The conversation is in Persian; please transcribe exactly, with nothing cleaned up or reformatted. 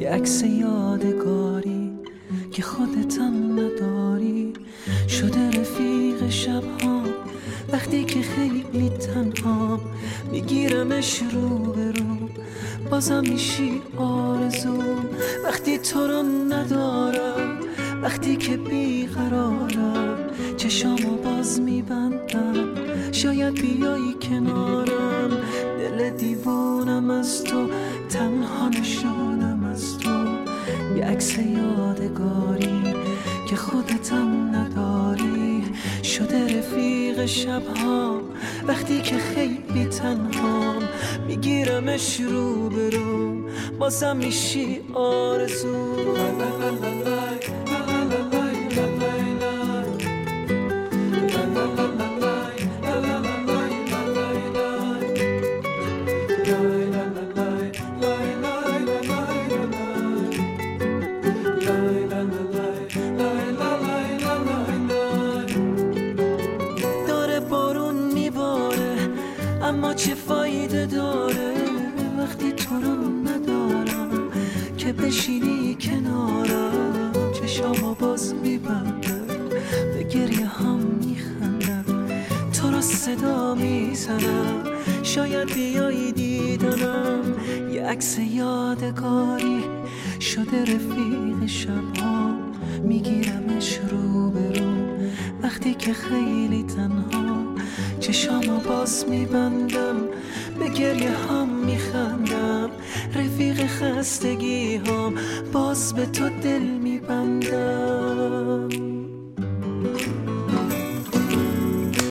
یه عکس یادگاری که خودتم نداری، شده رفیق شبها وقتی که خیلی تنها، میگیرمش رو به رو بازم میشی آرزو. وقتی تو رو ندارم، وقتی که بیقرارم، چشامو باز میبندم شاید بیایی کنارم. دل دیوونم از تو، تنها نشونم از تو، یه عکس یادگاری که خودتم نداری، شده رفیق شبها وقتی که خیلی تنهام، میگیرمش رو به رو بازم میشی آرزو. اما چه فایده داره وقتی تو رو ندارم، که بشینی کنارم چشامو باز میبندم به گریه هم میخندم، تو رو صدا میزنم شاید بیایی دیدنم. یه عکس یادگاری شده رفیق شبها، میگیرمش رو به رو وقتی که خیلی تنها، چشامو باز میبندم به گریه هم میخندم، رفیق خستگی هم باز به تو دل میبندم.